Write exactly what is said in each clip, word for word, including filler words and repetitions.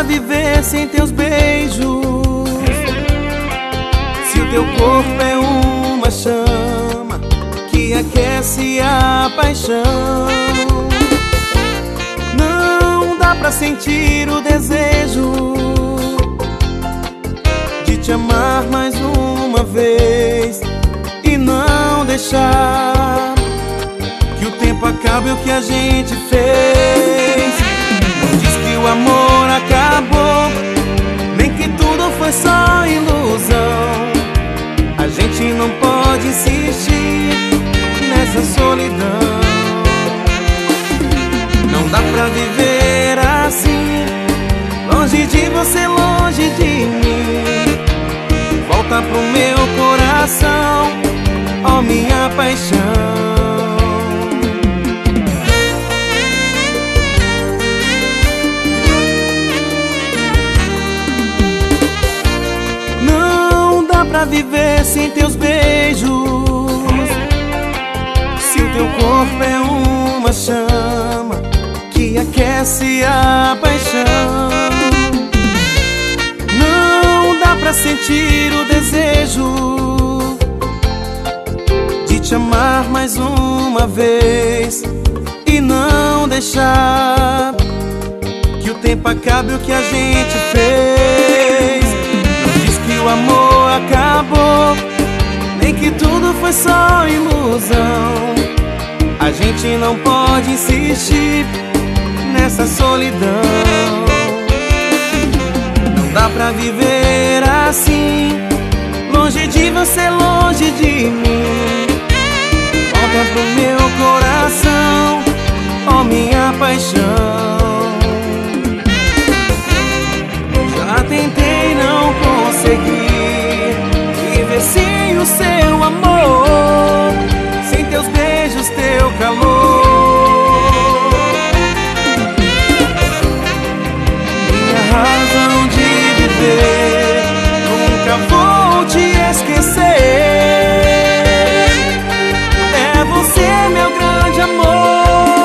pra viver sem teus beijos. Se o teu corpo é uma chama que aquece a paixão, não dá pra sentir o desejo de te amar mais uma vez e não deixar que o tempo acabe o que a gente fez. Não diz que o amor acabou, nem que tudo foi só ilusão. A gente não pode insistir nessa solidão. Não dá pra viver assim, longe de você, longe de mim. Volta pro meu coração, ó minha paixão. Não dá pra viver sem teus beijos. Se o teu corpo é uma chama que aquece a paixão, não dá pra sentir o desejo de te amar mais uma vez e não deixar que o tempo acabe o que a gente fez. Não diz que o amor acabou, nem que tudo foi só ilusão. A gente não pode insistir nessa solidão. Não dá pra viver assim, longe de você, longe de mim. Volta pro meu coração, ó minha paixão. Já tentei, não consegui viver sem o seu amor, sem teus beijos, teu calor. Minha razão de viver, nunca vou te esquecer. É você, meu grande amor.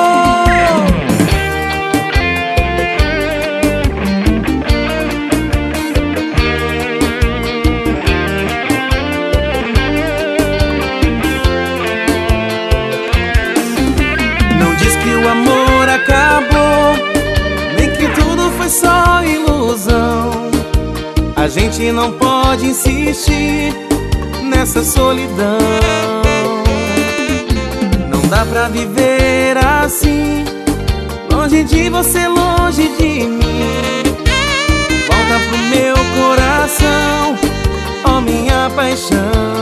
Não diz que o amor acabou, nem que tudo foi só ilusão. A gente não pode insistir nessa solidão. Não dá pra viver assim, longe de você, longe de mim. Volta pro meu coração, ó minha paixão.